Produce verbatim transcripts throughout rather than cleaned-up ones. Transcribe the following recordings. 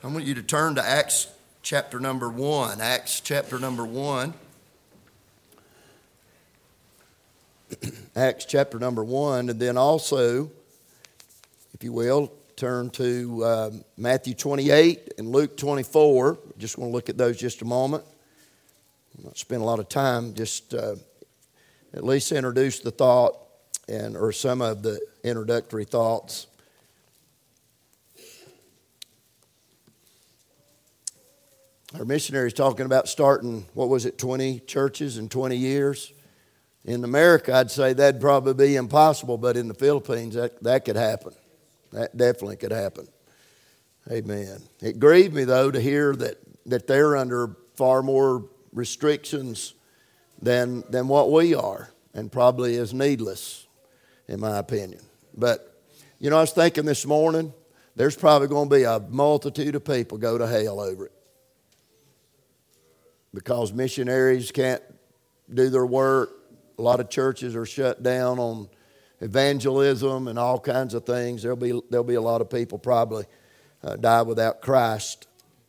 I want you to turn to Acts chapter number one. Acts chapter number one. Acts chapter number one. And then also, if you will, turn to uh, Matthew twenty-eight and Luke twenty-four. Just want to look at those just a moment. I'll not spend a lot of time. Just uh, at least introduce the thought and or some of the introductory thoughts. Our missionaries talking about starting, what was it, twenty churches in twenty years. In America, I'd say that'd probably be impossible, but in the Philippines, that, that could happen. That definitely could happen. Amen. It grieved me, though, to hear that, that they're under far more restrictions than, than what we are, and probably is needless, in my opinion. But, you know, I was thinking this morning, there's probably going to be a multitude of people go to hell over it. Because missionaries can't do their work. A lot of churches are shut down on evangelism and all kinds of things. There'll be there'll be a lot of people probably uh, die without Christ.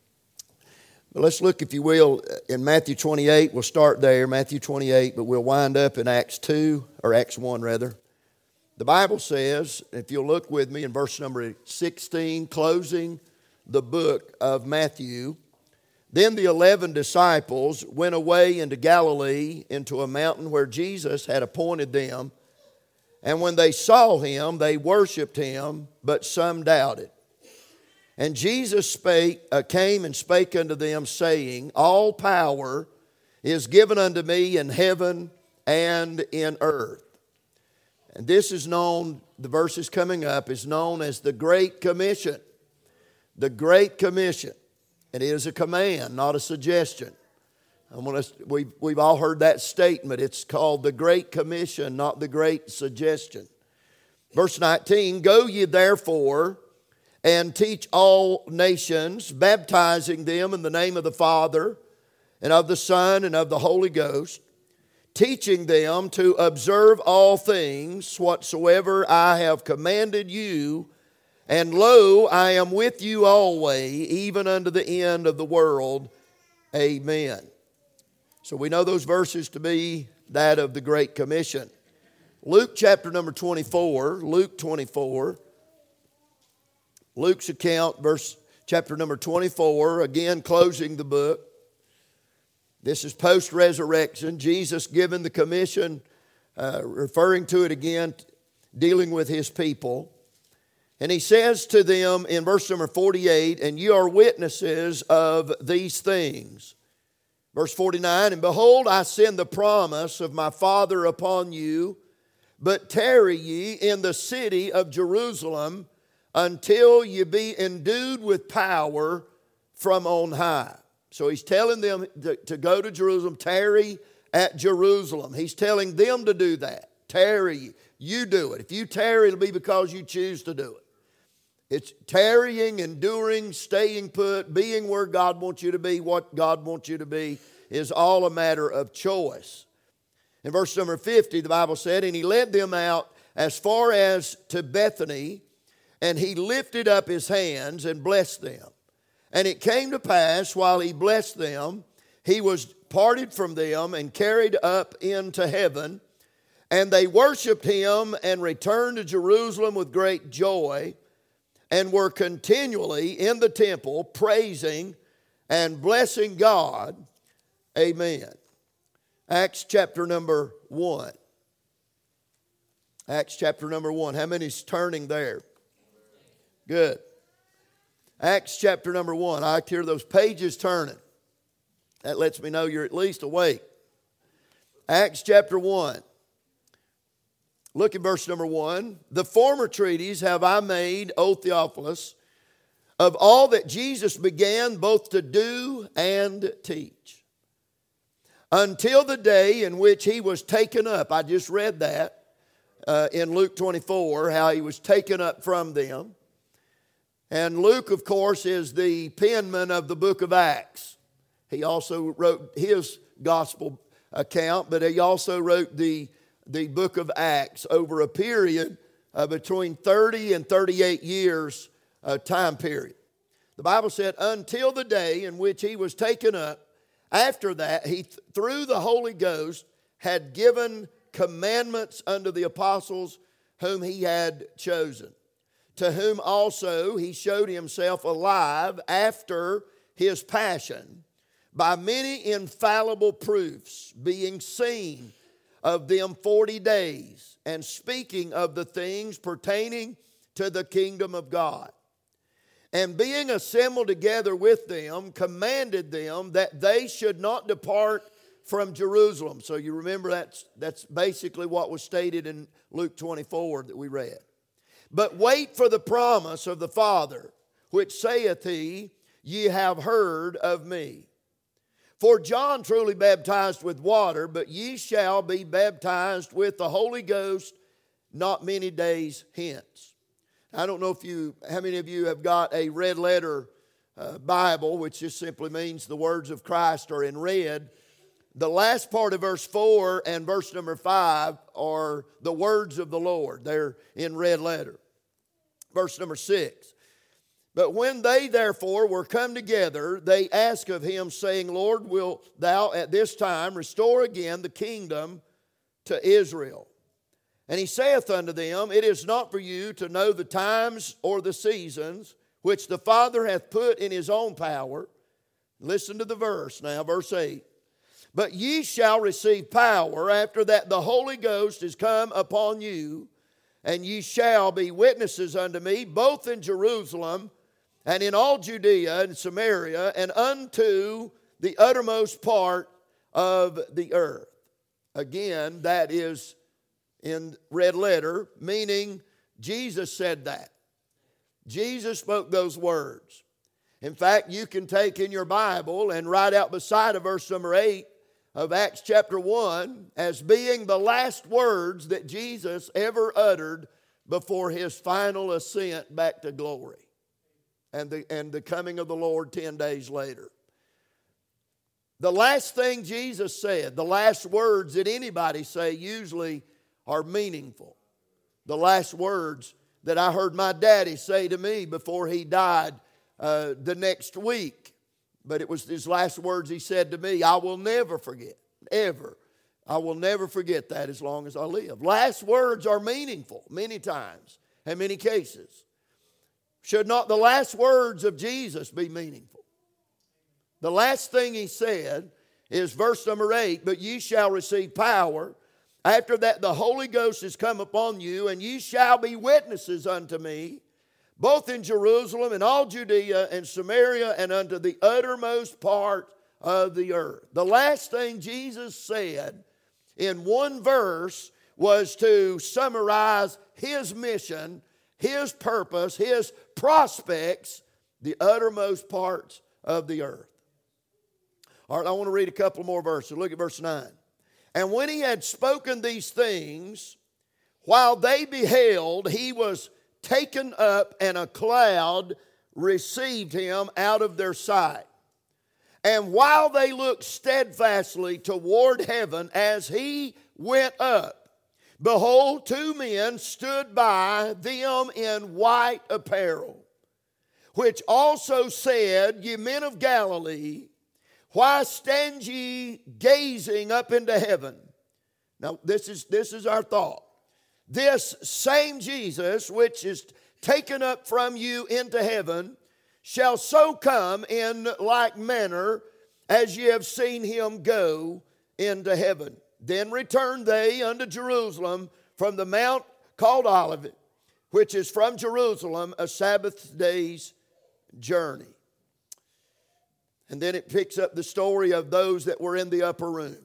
But let's look, if you will, in Matthew twenty-eight. We'll start there, Matthew twenty-eight, but we'll wind up in Acts two, or Acts one rather. The Bible says, if you'll look with me in verse number sixteen, closing the book of Matthew. Then the eleven disciples went away into Galilee, into a mountain where Jesus had appointed them. And when they saw him, they worshipped him, but some doubted. And Jesus spake, uh, came and spake unto them, saying, All power is given unto me in heaven and in earth. And this is known, the verses coming up, is known as the Great Commission. The Great Commission. It is a command, not a suggestion. I'm gonna, we've, we've all heard that statement. It's called the Great Commission, not the Great Suggestion. Verse nineteen, Go ye therefore and teach all nations, baptizing them in the name of the Father and of the Son and of the Holy Ghost, teaching them to observe all things whatsoever I have commanded you. And lo, I am with you always, even unto the end of the world. Amen. So we know those verses to be that of the Great Commission. Luke chapter number twenty-four, Luke twenty-four. Luke's account, verse chapter number twenty-four, again closing the book. This is post-resurrection. Jesus given the commission, uh, referring to it again, dealing with his people. And he says to them in verse number forty-eight, And ye are witnesses of these things. Verse forty-nine, And behold, I send the promise of my Father upon you, but tarry ye in the city of Jerusalem until ye be endued with power from on high. So he's telling them to, to go to Jerusalem, tarry at Jerusalem. He's telling them to do that. Tarry, you do it. If you tarry, it'll be because you choose to do it. It's tarrying, enduring, staying put, being where God wants you to be, what God wants you to be, is all a matter of choice. In verse number fifty, the Bible said, And he led them out as far as to Bethany, and he lifted up his hands and blessed them. And it came to pass, while he blessed them, he was parted from them and carried up into heaven. And they worshiped him and returned to Jerusalem with great joy, and were continually in the temple praising and blessing God. Amen. Acts chapter number one. Acts chapter number one. How many's turning there? Good. Acts chapter number one. I hear those pages turning. That lets me know you're at least awake. Acts chapter one. Look at verse number one. The former treatise have I made, O Theophilus, of all that Jesus began both to do and teach, until the day in which he was taken up. I just read that uh, in Luke twenty-four, how he was taken up from them. And Luke, of course, is the penman of the book of Acts. He also wrote his gospel account, but he also wrote the the book of Acts over a period uh, between thirty and thirty-eight years uh, time period. The Bible said, until the day in which he was taken up. After that, he, through the Holy Ghost, had given commandments unto the apostles whom he had chosen, to whom also he showed himself alive after his passion, by many infallible proofs, being seen of them forty days, and speaking of the things pertaining to the kingdom of God. And being assembled together with them, commanded them that they should not depart from Jerusalem. So you remember that's, that's basically what was stated in Luke twenty-four that we read. But wait for the promise of the Father, which saith he, ye have heard of me. For John truly baptized with water, but ye shall be baptized with the Holy Ghost not many days hence. I don't know if you, how many of you have got a red letter uh, Bible, which just simply means the words of Christ are in red. The last part of verse four and verse number five are the words of the Lord. They're in red letter. Verse number six. But when they therefore were come together, they asked of him, saying, Lord, wilt thou at this time restore again the kingdom to Israel? And he saith unto them, it is not for you to know the times or the seasons which the Father hath put in his own power. Listen to the verse now, verse eight. But ye shall receive power after that the Holy Ghost is come upon you, and ye shall be witnesses unto me, both in Jerusalem and in all Judea and Samaria, and unto the uttermost part of the earth. Again, that is in red letter, meaning Jesus said that. Jesus spoke those words. In fact, you can take in your Bible and write out beside of verse number eight of Acts chapter one as being the last words that Jesus ever uttered before his final ascent back to glory. And the, and the coming of the Lord ten days later. The last thing Jesus said, the last words that anybody say usually are meaningful. The last words that I heard my daddy say to me before he died uh, the next week. But it was his last words he said to me, I will never forget, ever. I will never forget that as long as I live. Last words are meaningful many times and many cases. Should not the last words of Jesus be meaningful? The last thing he said is verse number eight, but ye shall receive power. After that the Holy Ghost is come upon you, and ye shall be witnesses unto me, both in Jerusalem and all Judea and Samaria and unto the uttermost part of the earth. The last thing Jesus said in one verse was to summarize his mission, his purpose, his prospects, the uttermost parts of the earth. All right, I want to read a couple more verses. Look at verse nine. And when he had spoken these things, while they beheld, he was taken up, and a cloud received him out of their sight. And while they looked steadfastly toward heaven as he went up, behold, two men stood by them in white apparel, which also said, Ye men of Galilee, why stand ye gazing up into heaven? Now, this is, this is our thought. This same Jesus, which is taken up from you into heaven, shall so come in like manner as ye have seen him go into heaven. Then returned they unto Jerusalem from the mount called Olivet, which is from Jerusalem a Sabbath day's journey. And then it picks up the story of those that were in the upper room.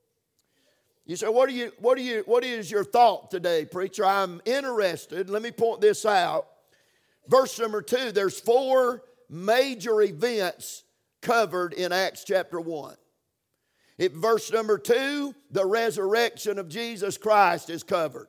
You say, what, are you, what, are you, what is your thought today, preacher? I'm interested. Let me point this out. Verse number two, there's four major events covered in Acts chapter one. In verse number two, the resurrection of Jesus Christ is covered.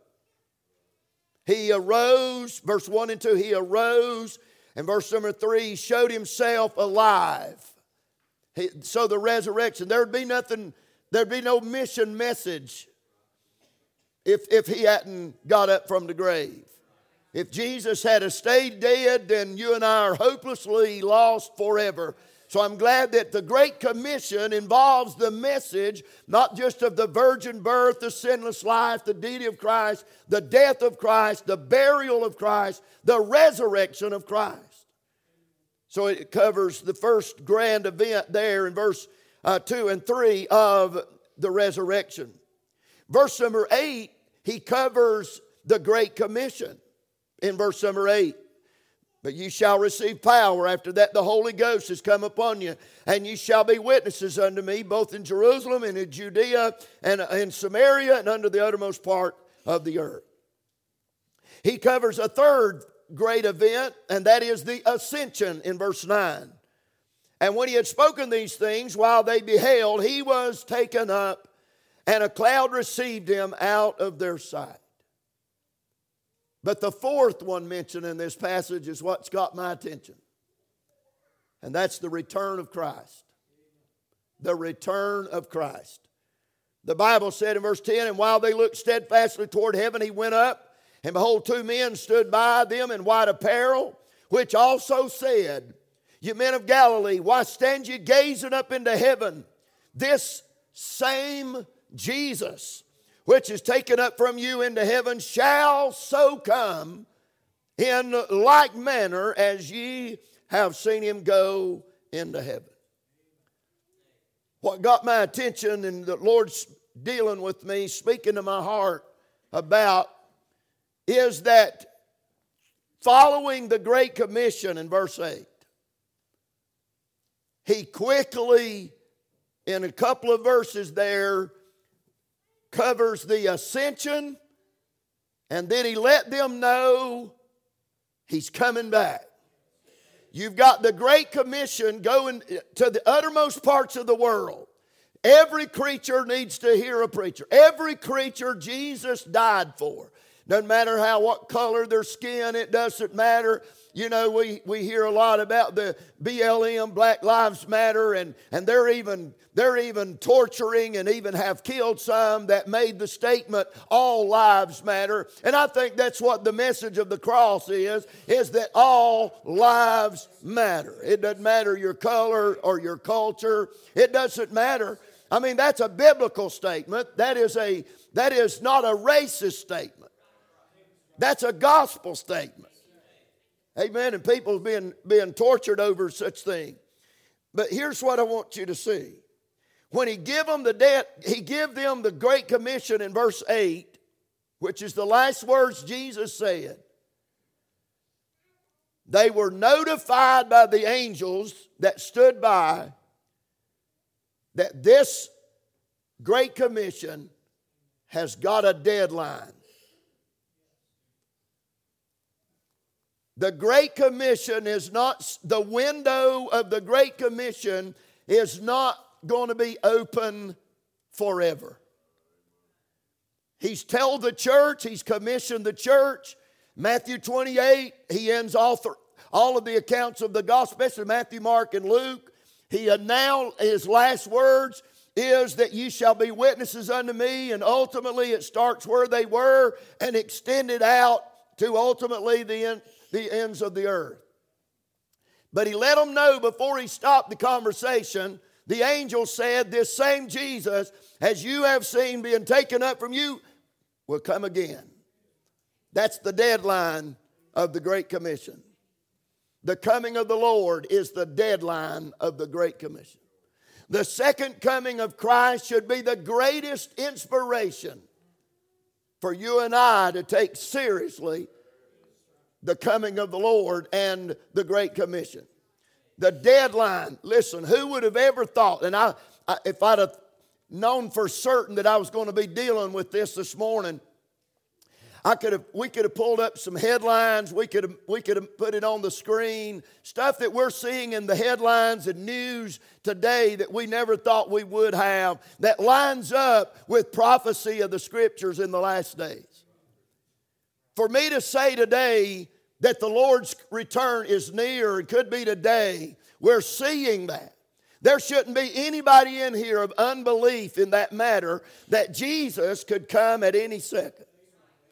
He arose, verse one and two, he arose. And verse number three, he showed himself alive. He, so the resurrection, there'd be nothing, there'd be no mission message if, if he hadn't got up from the grave. If Jesus had stayed dead, then you and I are hopelessly lost forever. So I'm glad that the Great Commission involves the message, not just of the virgin birth, the sinless life, the deity of Christ, the death of Christ, the burial of Christ, the resurrection of Christ. So it covers the first grand event there in verse uh, two and three of the resurrection. Verse number eight, he covers the Great Commission in verse number eight. But you shall receive power. After that the Holy Ghost has come upon you. And you shall be witnesses unto me, both in Jerusalem and in Judea and in Samaria and unto the uttermost part of the earth. He covers a third great event, and that is the ascension in verse nine. And when he had spoken these things, while they beheld, he was taken up, and a cloud received him out of their sight. But the fourth one mentioned in this passage is what's got my attention. And that's the return of Christ. The return of Christ. The Bible said in verse ten, and while they looked steadfastly toward heaven, he went up, and behold, two men stood by them in white apparel, which also said, you men of Galilee, why stand ye gazing up into heaven? This same Jesus, which is taken up from you into heaven, shall so come in like manner as ye have seen him go into heaven. What got my attention, and the Lord's dealing with me, speaking to my heart about, is that following the Great Commission in verse eight, he quickly, in a couple of verses there, covers the ascension, and then he let them know he's coming back. You've got the Great Commission going to the uttermost parts of the world. Every creature needs to hear a preacher. Every creature Jesus died for. Doesn't matter how, what color their skin, it doesn't matter. You know, we, we hear a lot about the B L M, Black Lives Matter, and, and they're even they're even torturing and even have killed some that made the statement, all lives matter. And I think that's what the message of the cross is, is that all lives matter. It doesn't matter your color or your culture. It doesn't matter. I mean, that's a biblical statement. That is a that is not a racist statement. That's a gospel statement. Amen. And people being, being tortured over such things. But here's what I want you to see. When he give them the debt, he give them the Great Commission in verse eight, which is the last words Jesus said. They were notified by the angels that stood by that this Great Commission has got a deadline. The Great Commission is not, the window of the Great Commission is not going to be open forever. He's told the church, he's commissioned the church. Matthew twenty-eight, he ends all, th- all of the accounts of the gospel, especially Matthew, Mark, and Luke. He announced, his last words is that you shall be witnesses unto me, and ultimately it starts where they were and extended out to ultimately the end. the ends of the earth. But he let them know before he stopped the conversation, the angel said, this same Jesus, as you have seen being taken up from you, will come again. That's the deadline of the Great Commission. The coming of the Lord is the deadline of the Great Commission. The second coming of Christ should be the greatest inspiration for you and I to take seriously the coming of the Lord and the Great Commission. The deadline. Listen, who would have ever thought, and I, I if I'd have known for certain that I was going to be dealing with this this morning, I could have, we could have pulled up some headlines. We could have, we could have put it on the screen. Stuff that we're seeing in the headlines and news today that we never thought we would have, that lines up with prophecy of the Scriptures in the last days. For me to say today that the Lord's return is near, it could be today, we're seeing that. There shouldn't be anybody in here of unbelief in that matter that Jesus could come at any second.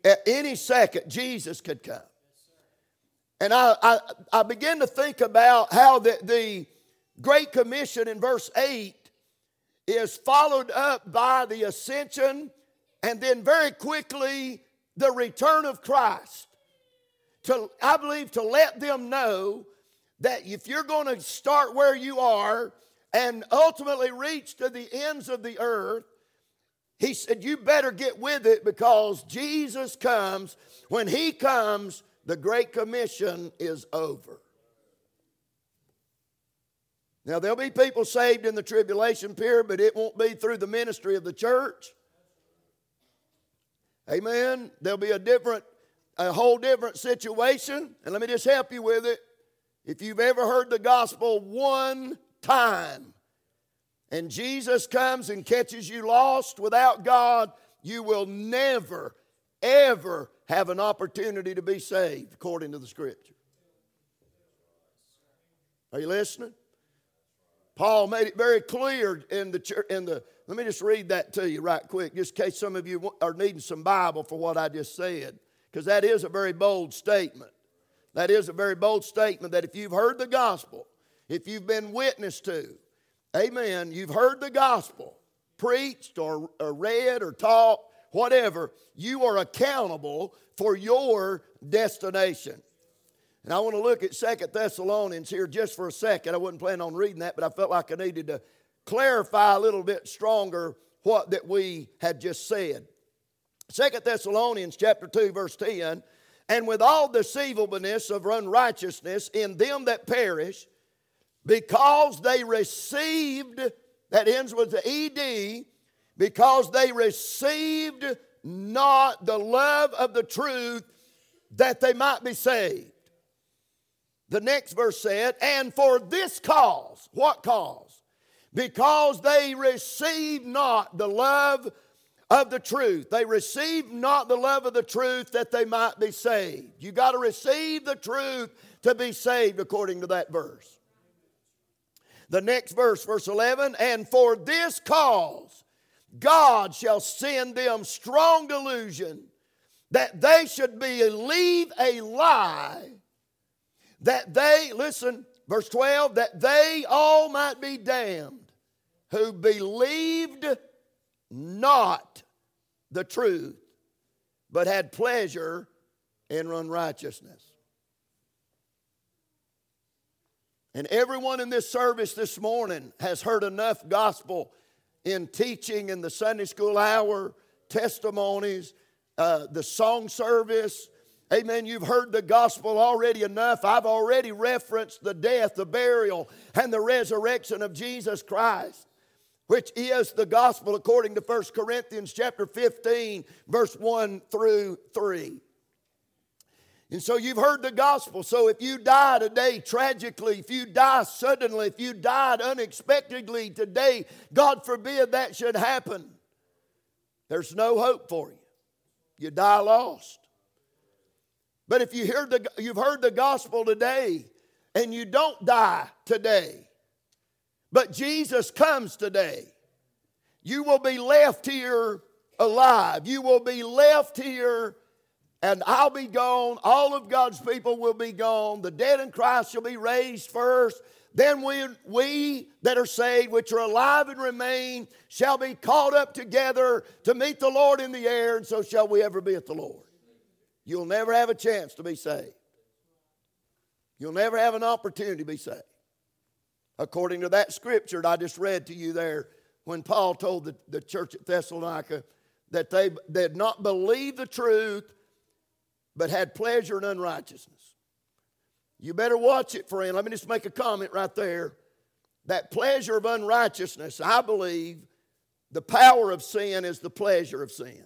At any second, Jesus could come. And I, I, I begin to think about how the, the Great Commission in verse eight is followed up by the ascension and then very quickly the return of Christ. To, I believe to let them know that if you're going to start where you are and ultimately reach to the ends of the earth, he said you better get with it, because Jesus comes. When he comes, the Great Commission is over. Now, there'll be people saved in the tribulation period, but it won't be through the ministry of the church. Amen. There'll be a different, a whole different situation. And let me just help you with it. If you've ever heard the gospel one time and Jesus comes and catches you lost without God, you will never, ever have an opportunity to be saved according to the Scripture. Are you listening? Paul made it very clear in the church, in the, let me just read that to you right quick, just in case some of you are needing some Bible for what I just said, because that is a very bold statement. That is a very bold statement that if you've heard the gospel, if you've been witnessed to, amen, you've heard the gospel preached or, or read or taught, whatever, you are accountable for your destination. And I want to look at Second Thessalonians here just for a second. I wasn't planning on reading that, but I felt like I needed to clarify a little bit stronger what that we had just said. Second Thessalonians chapter two, verse ten, and with all deceivableness of unrighteousness in them that perish, because they received, that ends with the E D, because they received not the love of the truth that they might be saved. The next verse said, and for this cause, what cause? Because they received not the love of the truth. They received not the love of the truth that they might be saved. You got to receive the truth to be saved according to that verse. The next verse, verse eleven, and for this cause God shall send them strong delusion, that they should believe a lie, that they, listen, verse twelve, that they all might be damned, who believed not the truth, but had pleasure in unrighteousness. And everyone in this service this morning has heard enough gospel in teaching in the Sunday school hour, testimonies, uh, the song service. Amen. You've heard the gospel already enough. I've already referenced the death, the burial, and the resurrection of Jesus Christ, which is the gospel according to First Corinthians chapter fifteen, verse one through three. And so you've heard the gospel. So if you die today tragically, if you die suddenly, if you died unexpectedly today, God forbid that should happen, there's no hope for you. You die lost. But if you hear the, you've heard the gospel today and you don't die today, but Jesus comes today, you will be left here alive. You will be left here, and I'll be gone. All of God's people will be gone. The dead in Christ shall be raised first. Then we, we that are saved, which are alive and remain, shall be caught up together to meet the Lord in the air, and so shall we ever be at the Lord. You'll never have a chance to be saved. You'll never have an opportunity to be saved. According to that scripture that I just read to you there, when Paul told the, the church at Thessalonica that they, they had not believed the truth, but had pleasure in unrighteousness. You better watch it, friend. Let me just make a comment right there. That pleasure of unrighteousness, I believe the power of sin is the pleasure of sin.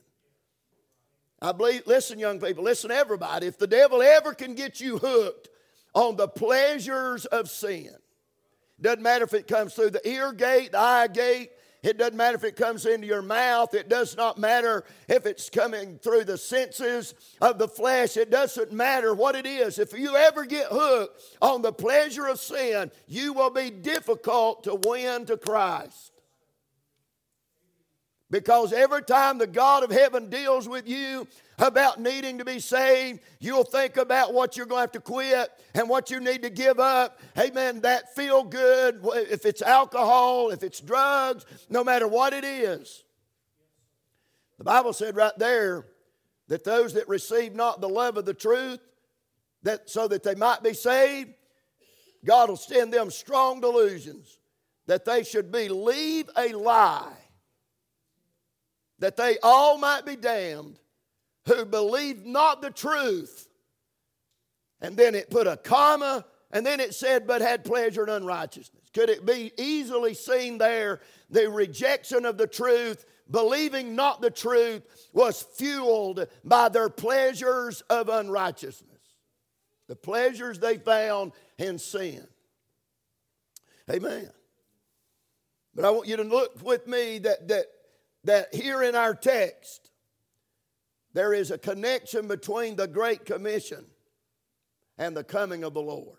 I believe, listen young people, listen everybody, if the devil ever can get you hooked on the pleasures of sin, doesn't matter if it comes through the ear gate, the eye gate, it doesn't matter if it comes into your mouth, it does not matter if it's coming through the senses of the flesh, it doesn't matter what it is. If you ever get hooked on the pleasure of sin, you will be difficult to win to Christ. Because every time the God of heaven deals with you about needing to be saved, you'll think about what you're going to have to quit and what you need to give up. Amen. That feel good, if it's alcohol, if it's drugs, no matter what it is. The Bible said right there that those that receive not the love of the truth, that so that they might be saved, God will send them strong delusions that they should believe a lie, that they all might be damned who believe not the truth. And then it put a comma, and then it said, but had pleasure in unrighteousness. Could it be easily seen there, the rejection of the truth, believing not the truth, was fueled by their pleasures of unrighteousness. The pleasures they found in sin. Amen. But I want you to look with me that, that, that here in our text, there is a connection between the Great Commission and the coming of the Lord.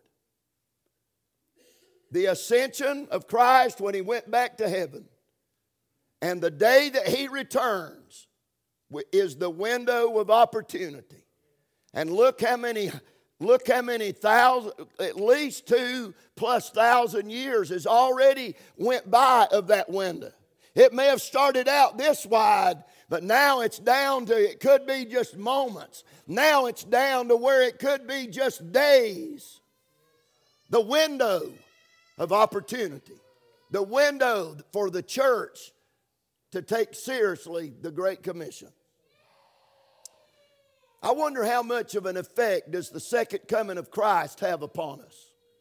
The ascension of Christ when He went back to heaven, and the day that He returns is the window of opportunity. And look how many, look how many thousand, at least two plus thousand years has already went by of that window. It may have started out this wide, but now it's down to, it could be just moments. Now it's down to where it could be just days. The window of opportunity. The window for the church to take seriously the Great Commission. I wonder how much of an effect does the second coming of Christ have upon us?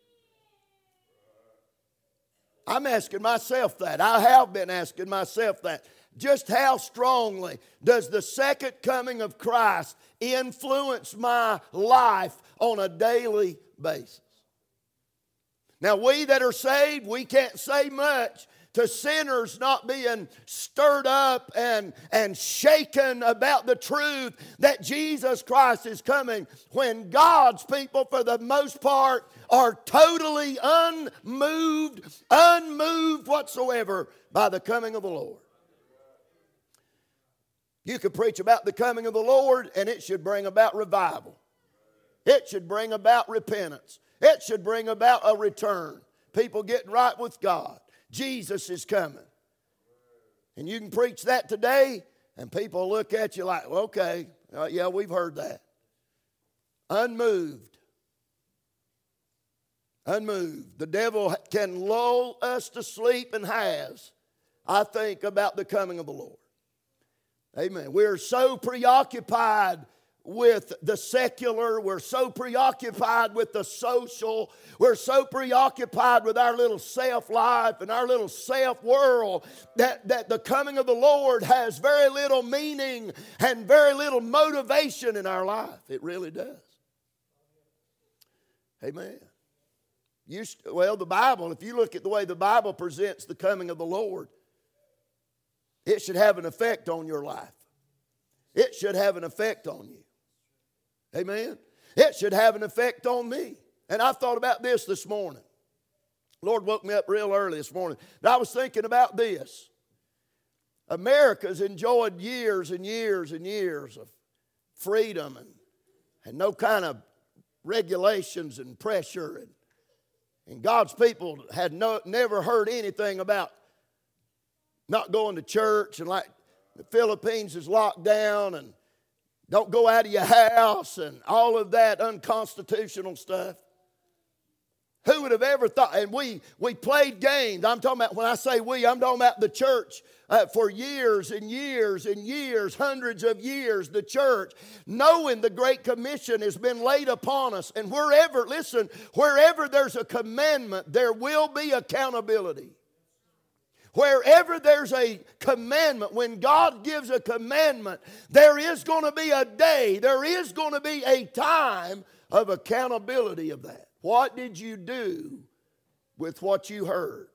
I'm asking myself that. I have been asking myself that. Just how strongly does the second coming of Christ influence my life on a daily basis? Now, we that are saved, we can't say much to sinners not being stirred up and, and shaken about the truth that Jesus Christ is coming, when God's people, for the most part, are totally unmoved, unmoved whatsoever by the coming of the Lord. You could preach about the coming of the Lord, and it should bring about revival. It should bring about repentance. It should bring about a return. People getting right with God. Jesus is coming. And you can preach that today, and people look at you like, well, okay, uh, yeah, we've heard that. Unmoved. Unmoved. The devil can lull us to sleep, and has, I think, about the coming of the Lord. Amen. We're so preoccupied with the secular. We're so preoccupied with the social. We're so preoccupied with our little self-life and our little self-world that, that the coming of the Lord has very little meaning and very little motivation in our life. It really does. Amen. You, well, the Bible, if you look at the way the Bible presents the coming of the Lord, it should have an effect on your life. It should have an effect on you. Amen. It should have an effect on me. And I thought about this this morning. Lord woke me up real early this morning. And I was thinking about this. America's enjoyed years and years and years of freedom and, and no kind of regulations and pressure. And, and God's people had no, never heard anything about not going to church, and like the Philippines is locked down and don't go out of your house and all of that unconstitutional stuff. Who would have ever thought? And we we played games. I'm talking about, when I say we, I'm talking about the church uh, for years and years and years, hundreds of years, the church, knowing the Great Commission has been laid upon us. And wherever, listen, wherever there's a commandment, there will be accountability. Wherever there's a commandment, when God gives a commandment, there is going to be a day, there is going to be a time of accountability of that. What did you do with what you heard?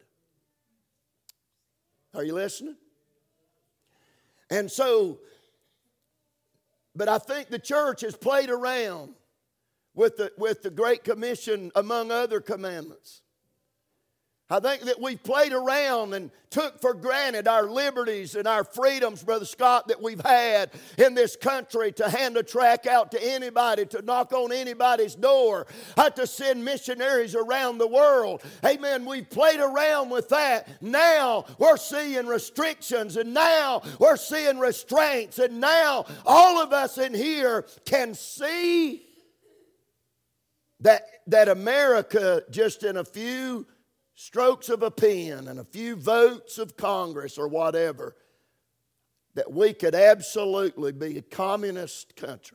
Are you listening? And so, but I think the church has played around with the, with the Great Commission among other commandments. I think that we played around and took for granted our liberties and our freedoms, Brother Scott, that we've had in this country to hand a tract out to anybody, to knock on anybody's door, uh, to send missionaries around the world. Amen. We've played around with that. Now we're seeing restrictions, and now we're seeing restraints, and now all of us in here can see that, that America, just in a few strokes of a pen and a few votes of Congress or whatever, that we could absolutely be a communist country.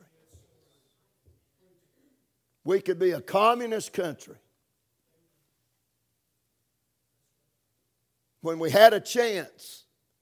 We could be a communist country. When we had a chance,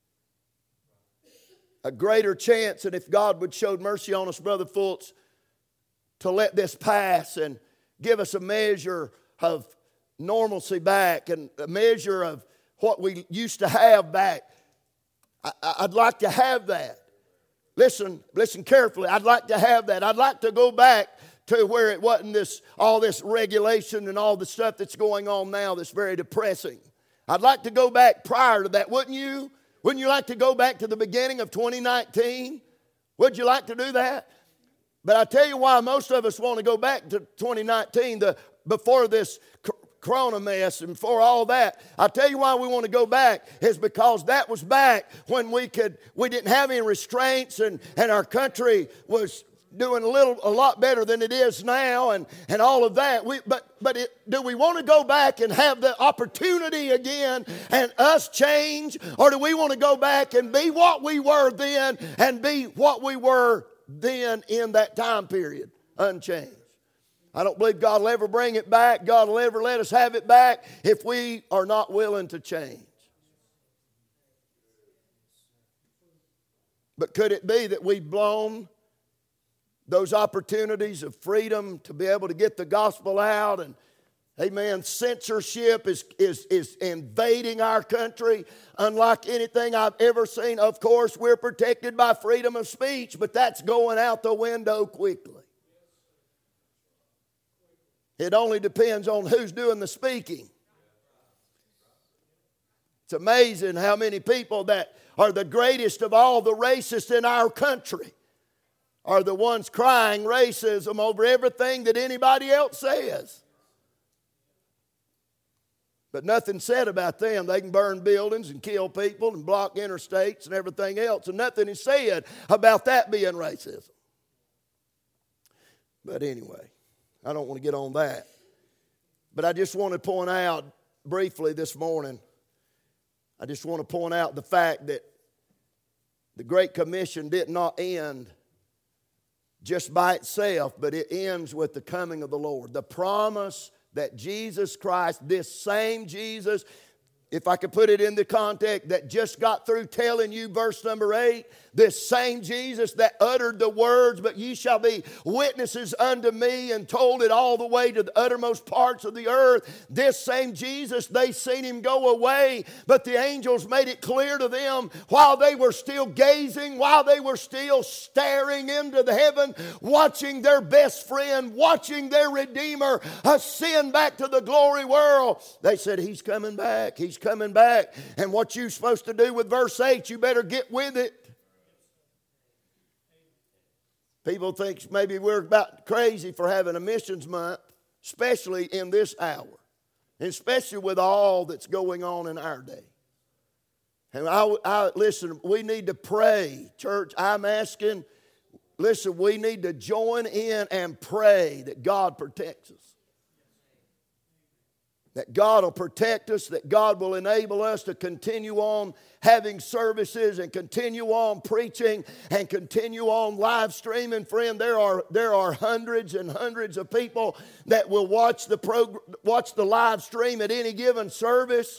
a greater chance, and if God would show mercy on us, Brother Fultz, to let this pass and give us a measure of normalcy back and a measure of what we used to have back. I, I'd like to have that. Listen, listen carefully. I'd like to have that. I'd like to go back to where it wasn't this, all this regulation and all the stuff that's going on now that's very depressing. I'd like to go back prior to that, wouldn't you? Wouldn't you like to go back to the beginning of twenty nineteen? Would you like to do that? But I tell you why most of us want to go back to twenty nineteen, the, before this Corona mess and before all that. I tell you why we want to go back is because that was back when we could we didn't have any restraints, and, and our country was doing a little a lot better than it is now, and, and all of that. We, but but it, do we want to go back and have the opportunity again and us change, or do we want to go back and be what we were then and be what we were then in that time period, unchanged? I don't believe God will ever bring it back. God will ever let us have it back if we are not willing to change. But could it be that we've blown those opportunities of freedom to be able to get the gospel out? And amen, censorship is, is, is invading our country unlike anything I've ever seen. Of course, we're protected by freedom of speech, but that's going out the window quickly. It only depends on who's doing the speaking. It's amazing how many people that are the greatest of all the racists in our country are the ones crying racism over everything that anybody else says. But nothing said about them. They can burn buildings and kill people and block interstates and everything else, and nothing is said about that being racism. But anyway, I don't want to get on that. But I just want to point out briefly this morning, I just want to point out the fact that the Great Commission did not end just by itself, but it ends with the coming of the Lord. The promise that Jesus Christ, this same Jesus, if I could put it in the context that just got through telling you verse number eight, this same Jesus that uttered the words, but ye shall be witnesses unto me, and told it all the way to the uttermost parts of the earth. This same Jesus, they seen him go away, but the angels made it clear to them while they were still gazing, while they were still staring into the heaven, watching their best friend, watching their Redeemer ascend back to the glory world. They said, he's coming back, he's coming back. And what you're supposed to do with verse eight, you better get with it. People think maybe we're about crazy for having a missions month, especially in this hour, and especially with all that's going on in our day. And I, I listen, we need to pray, church. I'm asking, listen, we need to join in and pray that God protects us. That God will protect us, that God will enable us to continue on having services and continue on preaching and continue on live streaming. Friend, there are, there are hundreds and hundreds of people that will watch the, prog- watch the live stream at any given service.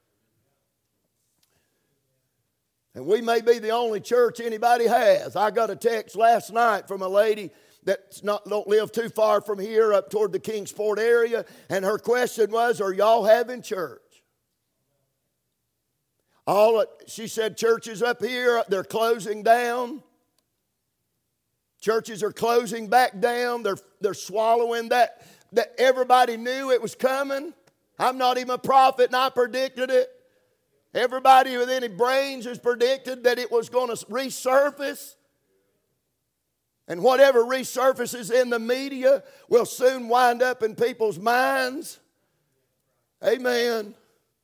And we may be the only church anybody has. I got a text last night from a lady that's not don't live too far from here up toward the Kingsport area, and her question was, are y'all having church? All she said, churches up here, they're closing down. Churches are closing back down. They're, they're swallowing that, that everybody knew it was coming. I'm not even a prophet, and I predicted it. Everybody with any brains has predicted that it was going to resurface. And whatever resurfaces in the media will soon wind up in people's minds. Amen.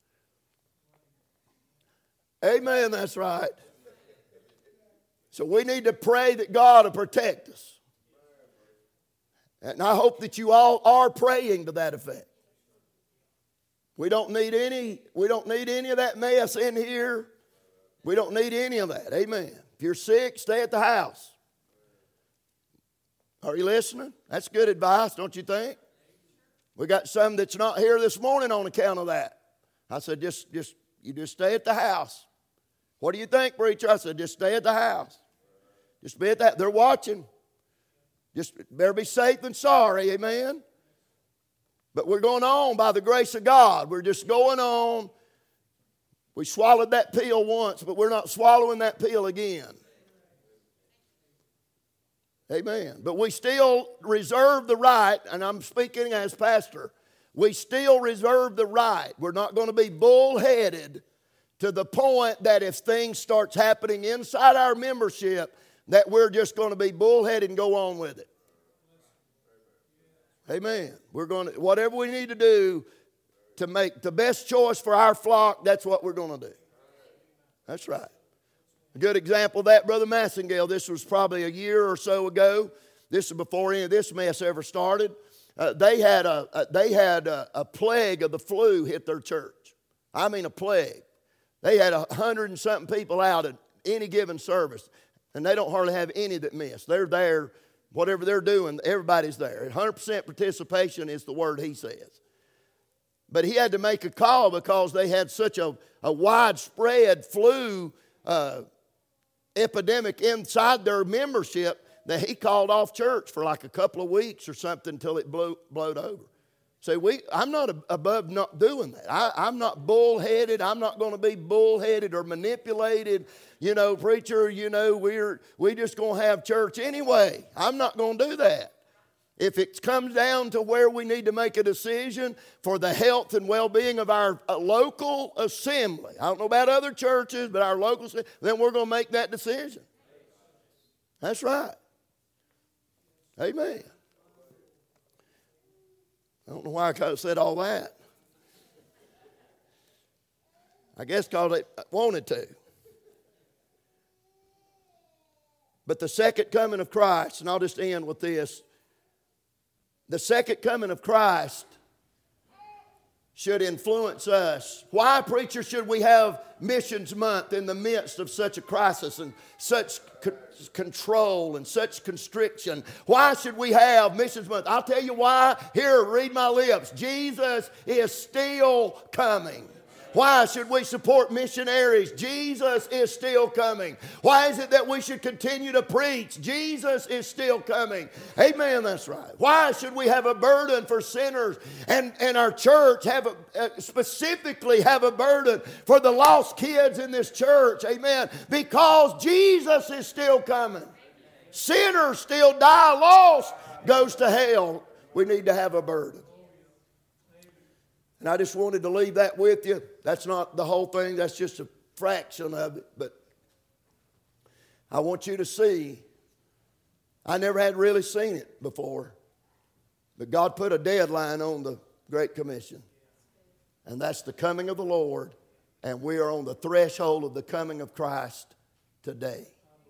Amen, that's right. So we need to pray that God will protect us. And I hope that you all are praying to that effect. We don't need any, we don't need any of that mess in here. We don't need any of that. Amen. If you're sick, stay at the house. Are you listening? That's good advice, don't you think? We got some that's not here this morning on account of that. I said, just, just, you just stay at the house. What do you think, preacher? I said, just stay at the house. Just be at that. They're watching. Just better be safe than sorry, amen? But we're going on by the grace of God. We're just going on. We swallowed that pill once, but we're not swallowing that pill again. Amen. But we still reserve the right, and I'm speaking as pastor, we still reserve the right. We're not going to be bullheaded to the point that if things starts happening inside our membership, that we're just going to be bullheaded and go on with it. Amen. We're going to, whatever we need to do to make the best choice for our flock, that's what we're going to do. That's right. A good example of that, Brother Massengale, this was probably a year or so ago. This is before any of this mess ever started. Uh, they had, a, a, they had a, a plague of the flu hit their church. I mean a plague. They had a hundred and something people out at any given service. And they don't hardly have any that miss. They're there, whatever they're doing, everybody's there. one hundred percent participation is the word he says. But he had to make a call because they had such a, a widespread flu uh, epidemic inside their membership that he called off church for like a couple of weeks or something until it blew, blowed over. See, we, I'm not above not doing that. I, I'm not bullheaded. I'm not going to be bullheaded or manipulated. You know, preacher, you know, we're we just going to have church anyway. I'm not going to do that. If it comes down to where we need to make a decision for the health and well-being of our uh, local assembly, I don't know about other churches, but our local, then we're going to make that decision. That's right. Amen. I don't know why I said all that. I guess because they wanted to. But the second coming of Christ, and I'll just end with this. The second coming of Christ should influence us. Why, preacher, should we have Missions Month in the midst of such a crisis and such co- control and such constriction? Why should we have Missions Month? I'll tell you why. Here, read my lips. Jesus is still coming. Why should we support missionaries? Jesus is still coming. Why is it that we should continue to preach? Jesus is still coming. Amen, that's right. Why should we have a burden for sinners and, and our church have a, uh, specifically have a burden for the lost kids in this church? Amen. Because Jesus is still coming. Sinners still die, lost goes to hell. We need to have a burden. And I just wanted to leave that with you. That's not the whole thing. That's just a fraction of it. But I want you to see, I never had really seen it before, but God put a deadline on the Great Commission. And that's the coming of the Lord. And we are on the threshold of the coming of Christ today.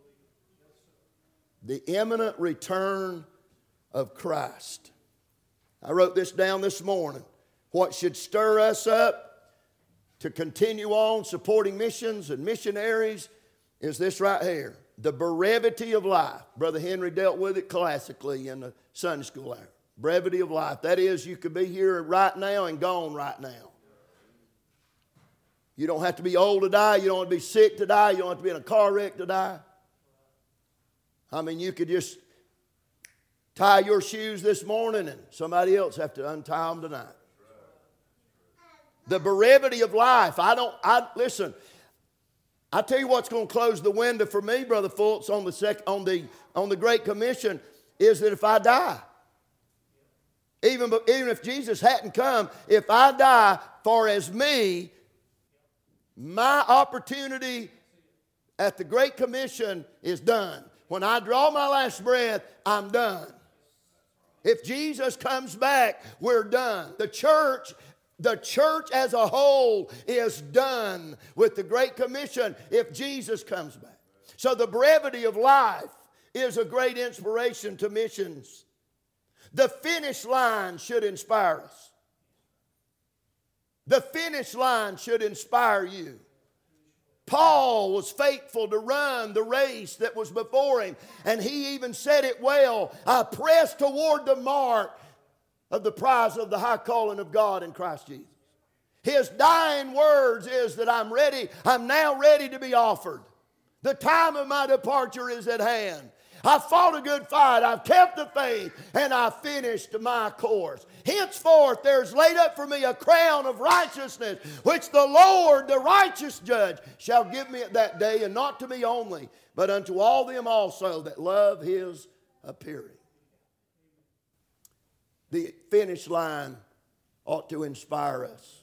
The imminent return of Christ. I wrote this down this morning. What should stir us up to continue on supporting missions and missionaries is this right here. The brevity of life. Brother Henry dealt with it classically in the Sunday school hour. Brevity of life. That is, you could be here right now and gone right now. You don't have to be old to die. You don't have to be sick to die. You don't have to be in a car wreck to die. I mean, you could just tie your shoes this morning and somebody else have to untie them tonight. The brevity of life. I don't, I listen, I tell you what's going to close the window for me, Brother Fultz, on the sec, on the on the Great Commission is that if I die. Even, even if Jesus hadn't come, if I die, for as me, my opportunity at the Great Commission is done. When I draw my last breath, I'm done. If Jesus comes back, we're done. The church, the church as a whole is done with the Great Commission if Jesus comes back. So the brevity of life is a great inspiration to missions. The finish line should inspire us. The finish line should inspire you. Paul was faithful to run the race that was before him. And he even said it well. I press toward the mark of the prize of the high calling of God in Christ Jesus. His dying words is that I'm ready. I'm now ready to be offered. The time of my departure is at hand. I fought a good fight. I've kept the faith, and I finished my course. Henceforth, there's laid up for me a crown of righteousness, which the Lord, the righteous judge, shall give me at that day, and not to me only, but unto all them also that love his appearing. The finish line ought to inspire us.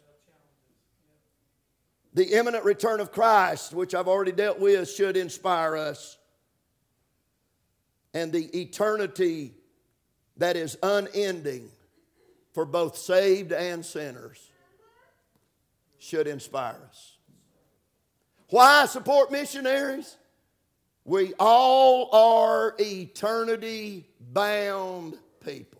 The imminent return of Christ, which I've already dealt with, should inspire us. And the eternity that is unending for both saved and sinners should inspire us. Why support missionaries? We all are eternity-bound people.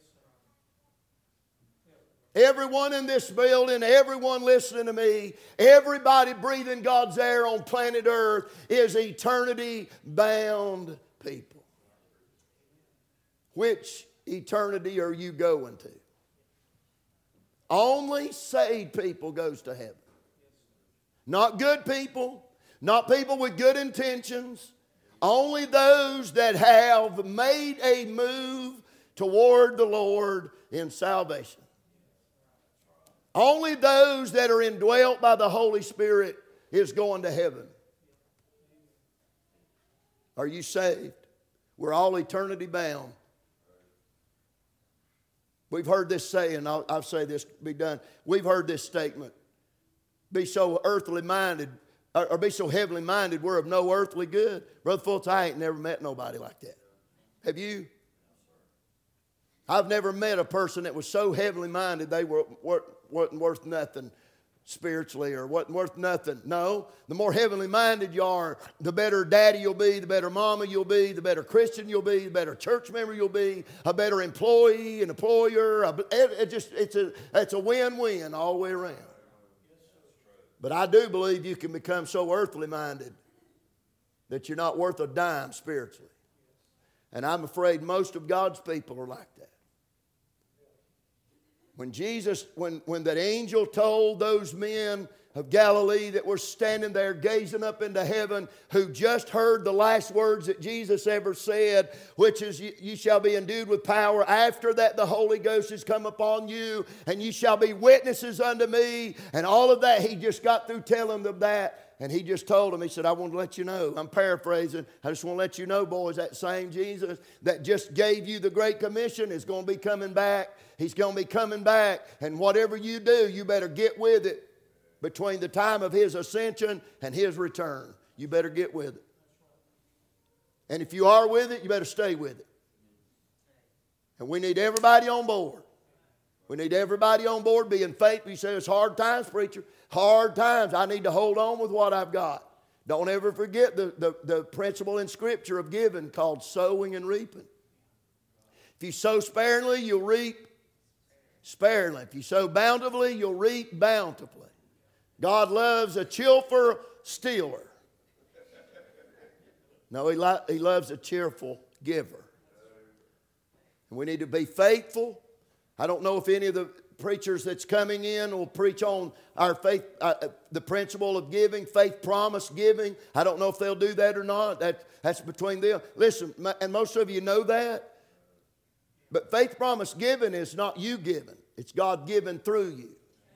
Everyone in this building, everyone listening to me, everybody breathing God's air on planet Earth is eternity-bound people. Which eternity are you going to? Only saved people goes to heaven. Not good people, not people with good intentions. Only those that have made a move toward the Lord in salvation. Only those that are indwelt by the Holy Spirit is going to heaven. Are you saved? We're all eternity bound. We've heard this saying, I'll, I'll say this, be done. We've heard this statement. Be so earthly minded, or, or be so heavenly minded, we're of no earthly good. Brother Fultz, I ain't never met nobody like that. Have you? I've never met a person that was so heavenly minded they were, were, weren't worth nothing spiritually or wasn't worth nothing. No, the more heavenly minded you are, the better daddy you'll be, the better mama you'll be, the better Christian you'll be, the better church member you'll be, a better employee, an employer. A, it just, it's, a, it's a win-win all the way around. But I do believe you can become so earthly minded that you're not worth a dime spiritually. And I'm afraid most of God's people are like that. When Jesus, when, when that angel told those men of Galilee that were standing there gazing up into heaven, who just heard the last words that Jesus ever said, which is, you shall be endued with power. After that, the Holy Ghost has come upon you, and you shall be witnesses unto me. And all of that, he just got through telling them that. And he just told them, he said, I want to let you know. I'm paraphrasing. I just want to let you know, boys, that same Jesus that just gave you the Great Commission is going to be coming back. He's going to be coming back. And whatever you do, you better get with it between the time of his ascension and his return. You better get with it. And if you are with it, you better stay with it. And we need everybody on board. We need everybody on board being faithful. You say it's hard times, preacher. Hard times. I need to hold on with what I've got. Don't ever forget the, the, the principle in Scripture of giving called sowing and reaping. If you sow sparingly, you'll reap sparingly. If you sow bountifully, you'll reap bountifully. God loves a cheerful stealer. No, he, lo- he loves a cheerful giver. And we need to be faithful. I don't know if any of the preachers that's coming in will preach on our faith, uh, the principle of giving, faith promise giving. I don't know if they'll do that or not. That, that's between them. Listen, and most of you know that. But faith promise giving is not you giving. It's God giving through you.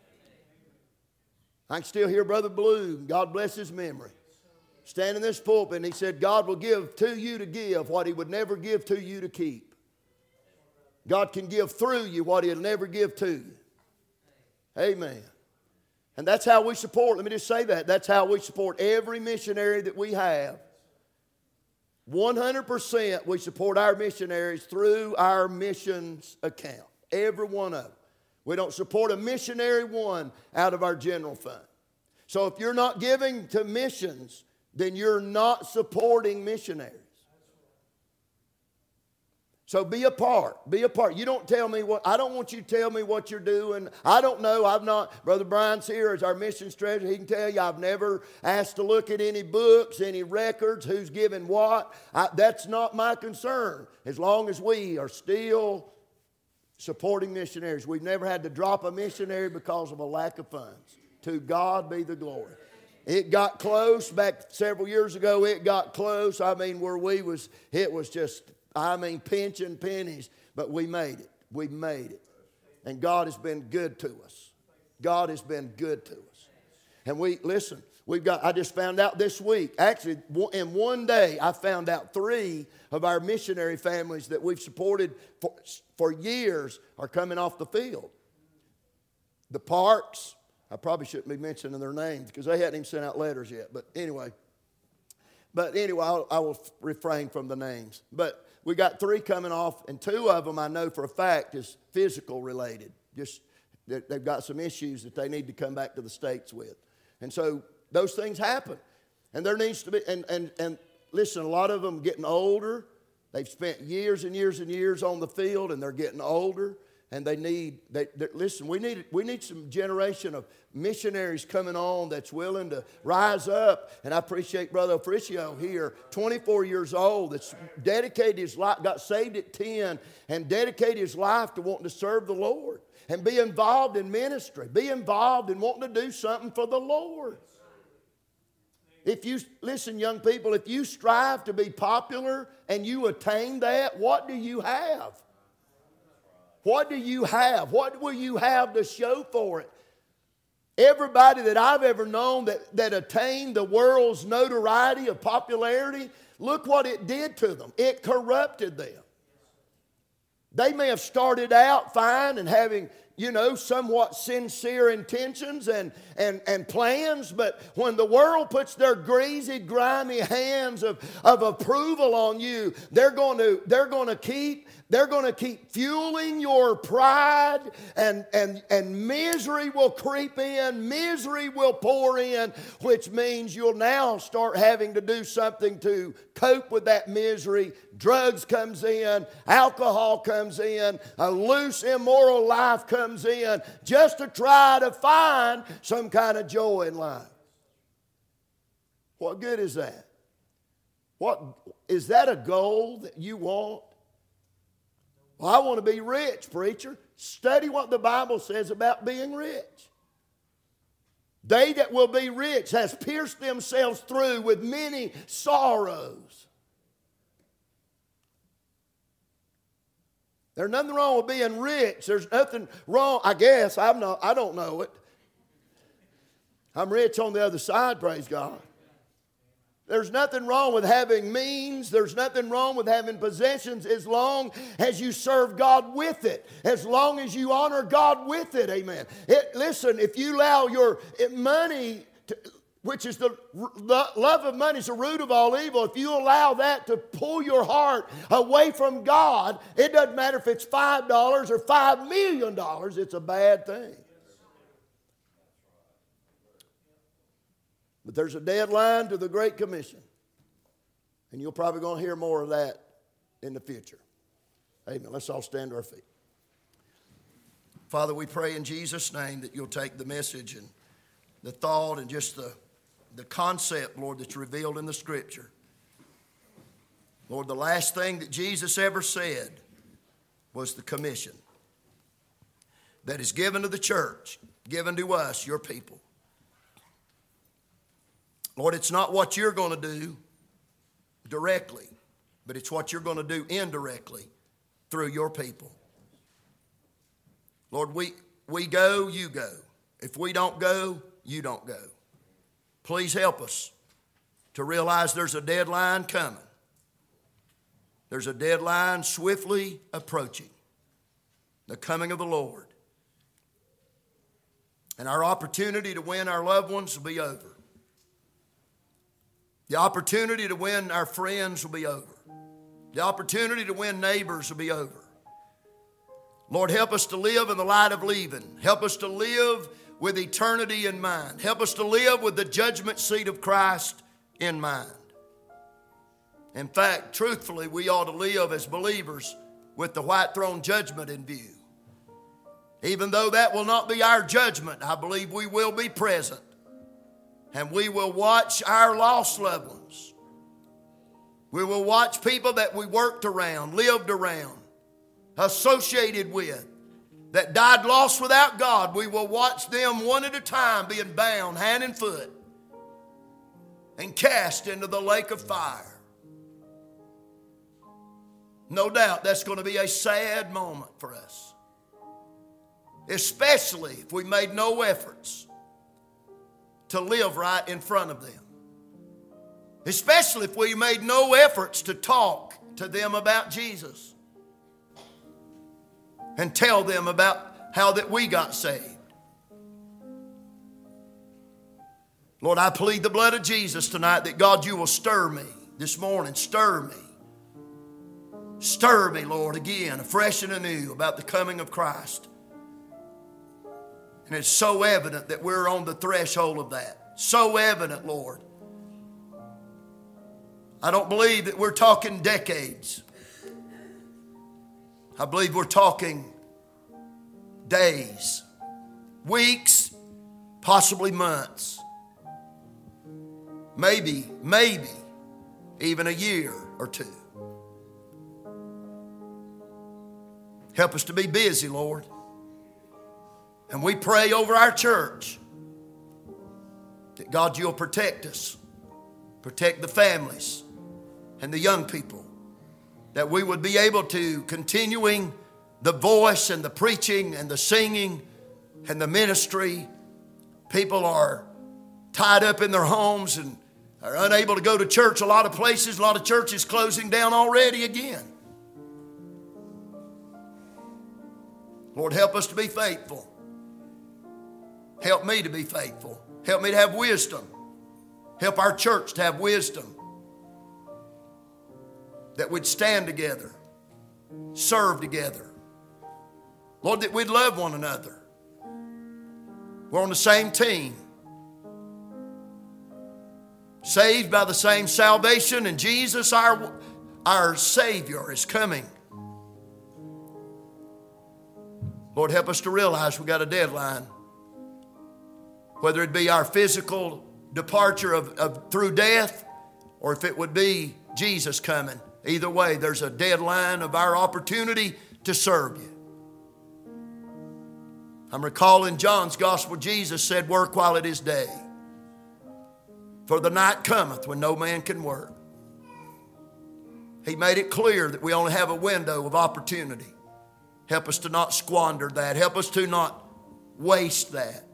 I can still hear Brother Blue, God bless his memory, stand in this pulpit, and he said, God will give to you to give what he would never give to you to keep. God can give through you what He'll never give to you. Amen. And that's how we support, let me just say that, that's how we support every missionary that we have. one hundred percent we support our missionaries through our missions account. Every one of them. We don't support a missionary one out of our general fund. So if you're not giving to missions, then you're not supporting missionaries. So be a part. Be a part. You don't tell me what, I don't want you to tell me what you're doing. I don't know. I've not, Brother Brian's here as our missions treasurer. He can tell you I've never asked to look at any books, any records, who's giving what. I, that's not my concern. As long as we are still supporting missionaries. We've never had to drop a missionary because of a lack of funds. To God be the glory. It got close back several years ago. It got close. I mean, where we was, it was just, I mean, pinching pennies, but we made it. We made it. And God has been good to us. God has been good to us. And we, listen, we've got, I just found out this week, actually, in one day, I found out three of our missionary families that we've supported for, for years are coming off the field. The Parks, I probably shouldn't be mentioning their names because they hadn't even sent out letters yet, but anyway. But anyway, I'll, I will refrain from the names. But we got three coming off, and two of them I know for a fact is physical related. Just they've got some issues that they need to come back to the States with. And so those things happen. And there needs to be, and, and, and listen, a lot of them getting older. They've spent years and years and years on the field, and they're getting older. And they need, they, listen, we need, we need some generation of missionaries coming on that's willing to rise up. And I appreciate Brother Ofricio here, twenty-four years old, that's dedicated his life, got saved at ten, and dedicated his life to wanting to serve the Lord. And be involved in ministry. Be involved in wanting to do something for the Lord. If you, listen, young people, if you strive to be popular and you attain that, what do you have? What do you have? What will you have to show for it? Everybody that I've ever known that, that attained the world's notoriety of popularity, look what it did to them. It corrupted them. They may have started out fine and having, you know, somewhat sincere intentions and, and, and plans, but when the world puts their greasy, grimy hands of, of approval on you, they're going to, they're going to keep They're going to keep fueling your pride, and, and, and misery will creep in, misery will pour in, which means you'll now start having to do something to cope with that misery. Drugs comes in, alcohol comes in, a loose, immoral life comes in, just to try to find some kind of joy in life. What good is that? What, is that a goal that you want? Well, I want to be rich, preacher. Study what the Bible says about being rich. They that will be rich has pierced themselves through with many sorrows. There's nothing wrong with being rich. There's nothing wrong, I guess. I'm not, I don't know it. I'm rich on the other side, praise God. There's nothing wrong with having means. There's nothing wrong with having possessions as long as you serve God with it. As long as you honor God with it. Amen. It, listen, if you allow your money, to, which is the, the love of money is the root of all evil. If you allow that to pull your heart away from God, it doesn't matter if it's five dollars or five million dollars. It's a bad thing. But there's a deadline to the Great Commission. And you're probably going to hear more of that in the future. Amen. Let's all stand to our feet. Father, we pray in Jesus' name that you'll take the message and the thought and just the, the concept, Lord, that's revealed in the Scripture. Lord, the last thing that Jesus ever said was the commission that is given to the church, given to us, your people. Lord, it's not what you're going to do directly, but it's what you're going to do indirectly through your people. Lord, we, we go, you go. If we don't go, you don't go. Please help us to realize there's a deadline coming. There's a deadline swiftly approaching. the coming of the Lord. And our opportunity to win our loved ones will be over. The opportunity to win our friends will be over. The opportunity to win neighbors will be over. Lord, help us to live in the light of leaving. Help us to live with eternity in mind. Help us to live with the judgment seat of Christ in mind. In fact, truthfully, we ought to live as believers with the white throne judgment in view. Even though that will not be our judgment, I believe we will be present. And we will watch our lost loved ones. We will watch people that we worked around, lived around, associated with, that died lost without God. We will watch them one at a time being bound hand and foot and cast into the lake of fire. No doubt that's going to be a sad moment for us, especially if we made no efforts to live right in front of them. Especially if we made no efforts to talk to them about Jesus and tell them about how that we got saved. Lord, I plead the blood of Jesus tonight that God, you will stir me this morning. Stir me. Stir me, Lord, again, afresh and anew about the coming of Christ. And it's so evident that we're on the threshold of that. So evident, Lord. I don't believe that we're talking decades. I believe we're talking days, weeks, possibly months. Maybe, maybe even a year or two. Help us to be busy, Lord. And we pray over our church that God, you'll protect us, protect the families and the young people, that we would be able to continuing the voice and the preaching and the singing and the ministry. People are tied up in their homes and are unable to go to church. A lot of places, a lot of churches closing down already again. Lord, help us to be faithful. Help me to be faithful. Help me to have wisdom. Help our church to have wisdom. That we'd stand together, serve together. Lord, that we'd love one another. We're on the same team. Saved by the same salvation, and Jesus, our, our Savior, is coming. Lord, help us to realize we got a deadline. Whether it be our physical departure of, of through death, or if it would be Jesus coming. Either way, there's a deadline of our opportunity to serve you. I'm recalling John's gospel. Jesus said, work while it is day. For the night cometh when no man can work. He made it clear that we only have a window of opportunity. Help us to not squander that. Help us to not waste that.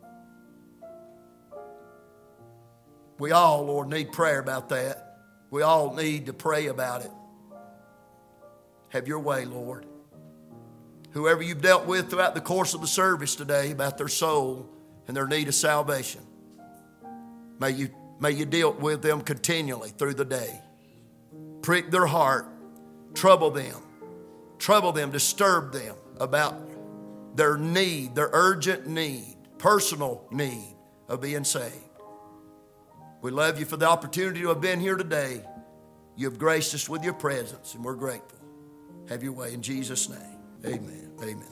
We all, Lord, need prayer about that. We all need to pray about it. Have your way, Lord. Whoever you've dealt with throughout the course of the service today about their soul and their need of salvation, may you, may you deal with them continually through the day. Prick their heart. Trouble them. Trouble them, disturb them about their need, their urgent need, personal need of being saved. We love you for the opportunity to have been here today. You have graced us with your presence, and we're grateful. Have your way in Jesus' name. Amen. Amen.